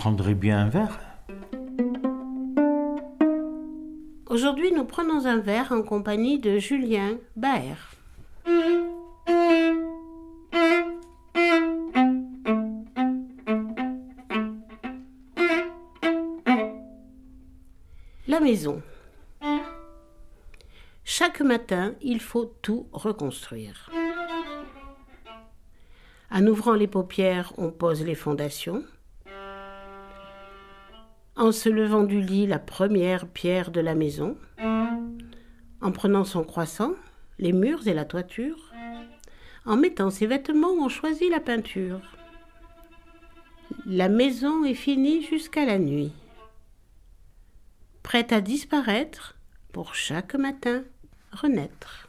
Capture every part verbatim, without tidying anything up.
prendrez bien un verre? Aujourd'hui, nous prenons un verre en compagnie de Julien Baer. La maison. Chaque matin, il faut tout reconstruire. En ouvrant les paupières, on pose les fondations. En se levant du lit, la première pierre de la maison. En prenant son croissant, les murs et la toiture. En mettant ses vêtements, on choisit la peinture. La maison est finie jusqu'à la nuit. Prête à disparaître pour chaque matin renaître.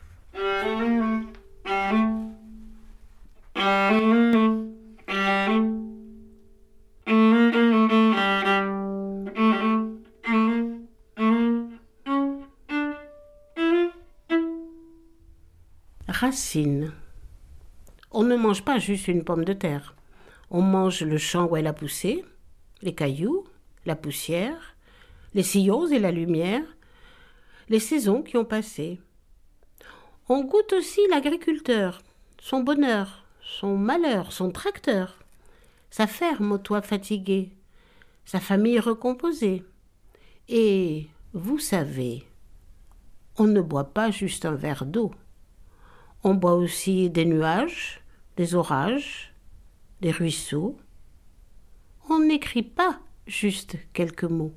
Racine. On ne mange pas juste une pomme de terre. On mange le champ où elle a poussé, les cailloux, la poussière, les sillons et la lumière, les saisons qui ont passé. On goûte aussi l'agriculteur, son bonheur, son malheur, son tracteur, sa ferme au toit fatigué, sa famille recomposée. Et, vous savez, on ne boit pas juste un verre d'eau. On boit aussi des nuages, des orages, des ruisseaux. On n'écrit pas juste quelques mots.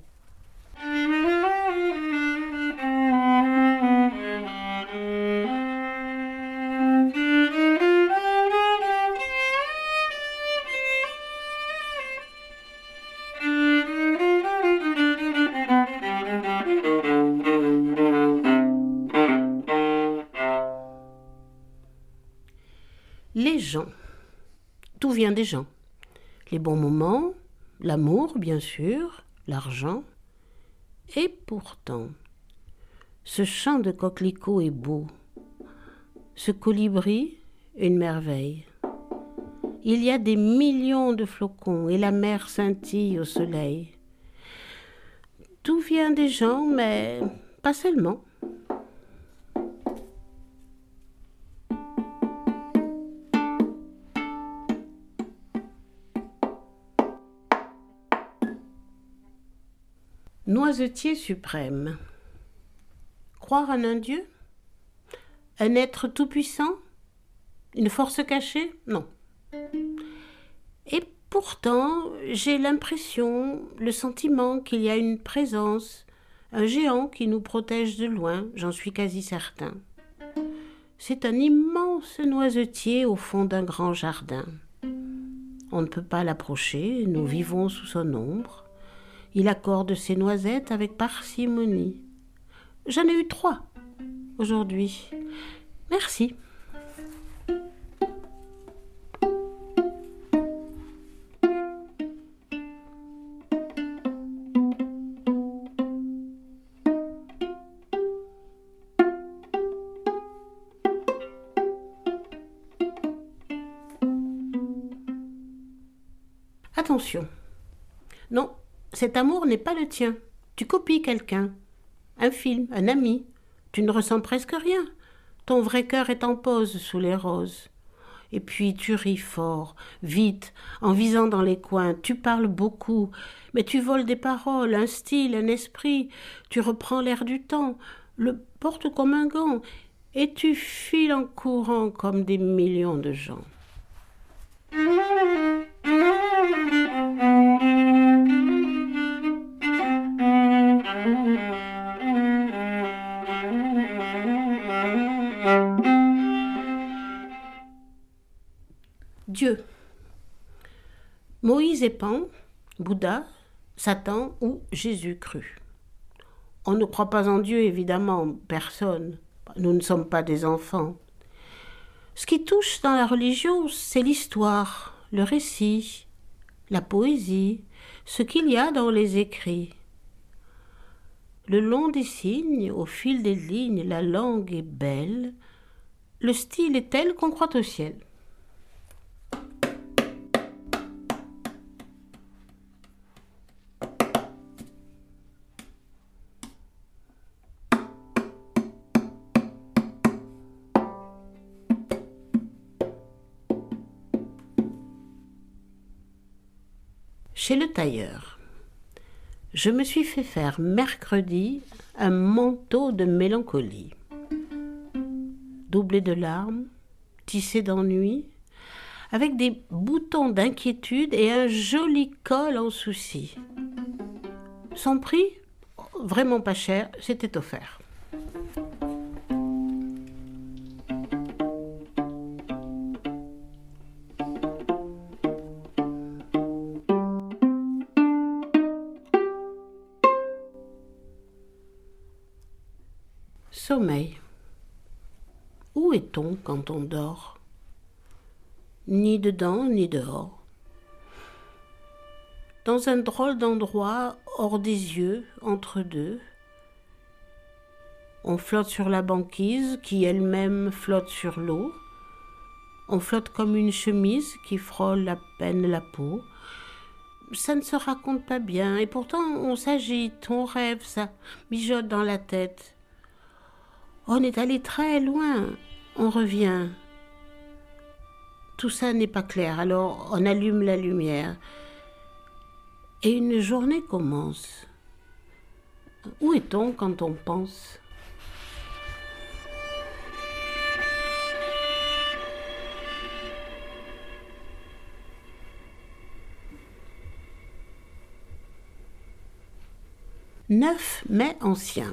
Les gens. Tout vient des gens. Les bons moments, l'amour, bien sûr, l'argent. Et pourtant, ce chant de coquelicots est beau. Ce colibri, une merveille. Il y a des millions de flocons et la mer scintille au soleil. Tout vient des gens, mais pas seulement. Noisetier suprême. Croire en un Dieu? Un être tout-puissant? Une force cachée? Non. Et pourtant, j'ai l'impression, le sentiment qu'il y a une présence, un géant qui nous protège de loin, j'en suis quasi certain. C'est un immense noisetier au fond d'un grand jardin. On ne peut pas l'approcher, nous vivons sous son ombre. Il accorde ses noisettes avec parcimonie. J'en ai eu trois aujourd'hui. Merci. Attention. Non. Cet amour n'est pas le tien. Tu copies quelqu'un, un film, un ami. Tu ne ressens presque rien. Ton vrai cœur est en pause sous les roses. Et puis tu ris fort, vite, en visant dans les coins. Tu parles beaucoup, mais tu voles des paroles, un style, un esprit. Tu reprends l'air du temps, le portes comme un gant, et tu files en courant comme des millions de gens. Dieu. Moïse et Pan, Bouddha, Satan ou Jésus cru. On ne croit pas en Dieu, évidemment, personne. Nous ne sommes pas des enfants. Ce qui touche dans la religion, c'est l'histoire, le récit, la poésie, ce qu'il y a dans les écrits. Le long des signes, au fil des lignes, la langue est belle. Le style est tel qu'on croit au ciel. Chez le tailleur, je me suis fait faire mercredi un manteau de mélancolie, doublé de larmes, tissé d'ennui, avec des boutons d'inquiétude et un joli col en souci. Son prix, vraiment pas cher, c'était offert. Sommeil. Où est-on quand on dort? Ni dedans, ni dehors. Dans un drôle d'endroit, hors des yeux, entre deux. On flotte sur la banquise qui elle-même flotte sur l'eau. On flotte comme une chemise qui frôle à peine la peau. Ça ne se raconte pas bien, et pourtant on s'agite, on rêve, ça mijote dans la tête. On est allé très loin, on revient. Tout ça n'est pas clair, alors on allume la lumière. Et une journée commence. Où est-on quand on pense ? neuf mai ancien.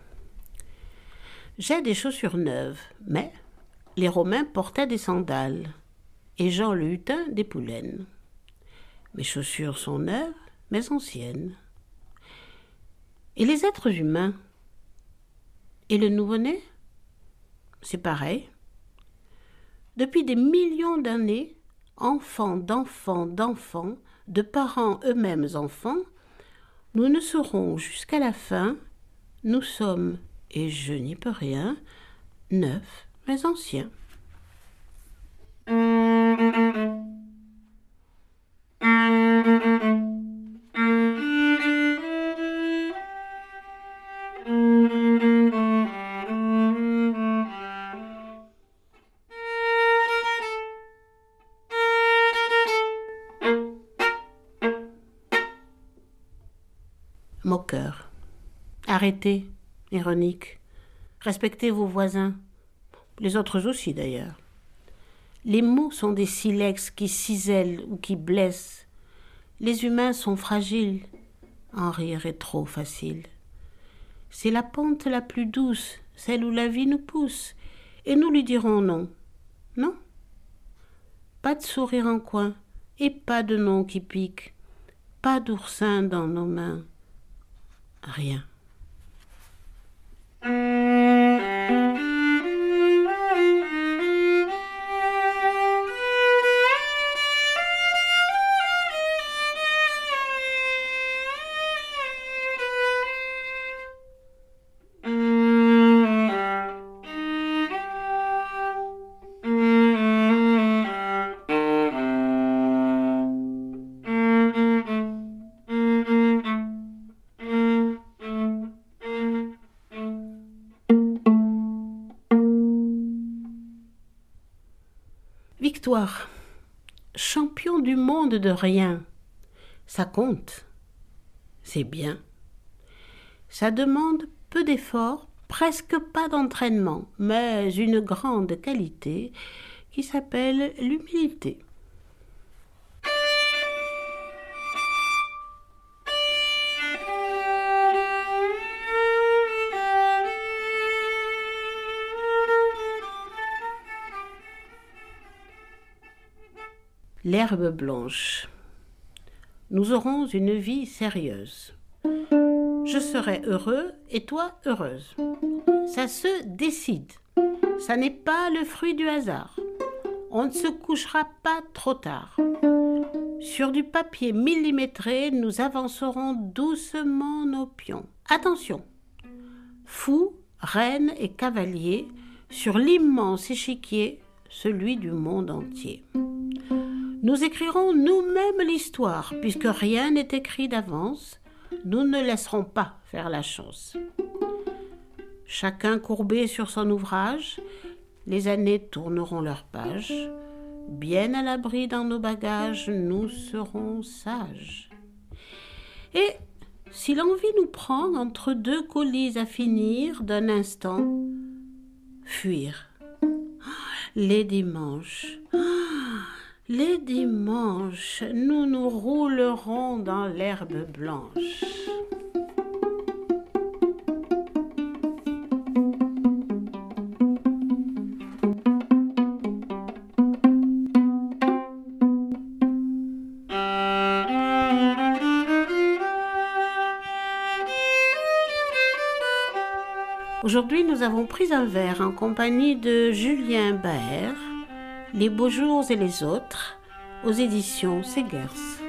J'ai des chaussures neuves, mais les Romains portaient des sandales et Jean le Hutin des poulaines. Mes chaussures sont neuves, mais anciennes. Et les êtres humains? Et le nouveau-né? C'est pareil. Depuis des millions d'années, enfants d'enfants d'enfants, de parents eux-mêmes enfants, nous ne serons jusqu'à la fin, nous sommes, et je n'y peux rien, neufs mais anciens. Moqueur. Arrêtez, ironique. Respectez vos voisins. Les autres aussi, d'ailleurs. Les mots sont des silex qui cisèlent ou qui blessent. Les humains sont fragiles. En rire est trop facile. C'est la pente la plus douce, celle où la vie nous pousse. Et nous lui dirons non. Non. Pas de sourire en coin et pas de nom qui pique. Pas d'oursin dans nos mains. Rien. Victoire, champion du monde de rien, ça compte, c'est bien. Ça demande peu d'efforts, presque pas d'entraînement, mais une grande qualité qui s'appelle l'humilité. L'herbe blanche. Nous aurons une vie sérieuse. Je serai heureux et toi heureuse. Ça se décide. Ça n'est pas le fruit du hasard. On ne se couchera pas trop tard. Sur du papier millimétré, nous avancerons doucement nos pions. Attention! Fous, reines et cavaliers, sur l'immense échiquier, celui du monde entier. Nous écrirons nous-mêmes l'histoire, puisque rien n'est écrit d'avance. Nous ne laisserons pas faire la chance. Chacun courbé sur son ouvrage, les années tourneront leurs pages. Bien à l'abri dans nos bagages, nous serons sages. Et si l'envie nous prend entre deux colis à finir d'un instant, fuir. Les dimanches, les dimanches, nous nous roulerons dans l'herbe blanche. Aujourd'hui, nous avons pris un verre en compagnie de Julien Baer, Les beaux jours et les autres, aux éditions Segers.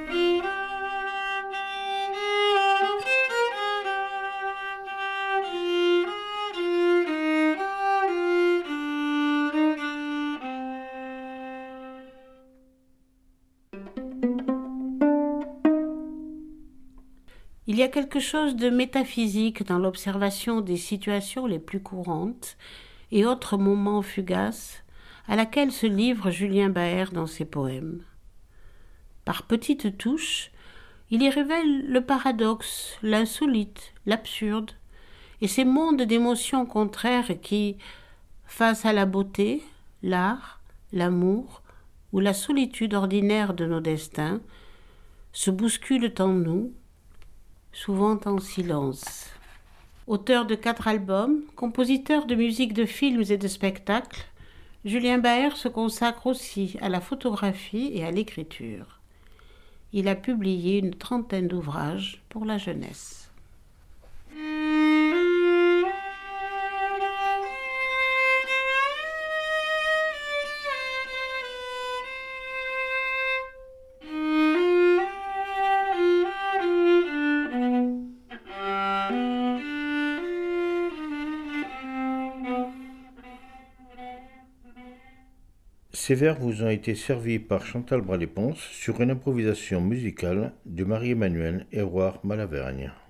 Il y a quelque chose de métaphysique dans l'observation des situations les plus courantes et autres moments fugaces à laquelle se livre Julien Baer dans ses poèmes. Par petites touches, il y révèle le paradoxe, l'insolite, l'absurde, et ces mondes d'émotions contraires qui, face à la beauté, l'art, l'amour ou la solitude ordinaire de nos destins, se bousculent en nous, souvent en silence. Auteur de quatre albums, compositeur de musique de films et de spectacles, Julien Baer se consacre aussi à la photographie et à l'écriture. Il a publié une trentaine d'ouvrages pour la jeunesse. Ces vers vous ont été servis par Chantal Braléponce sur une improvisation musicale de Marie-Emmanuelle Héroard Malavergne.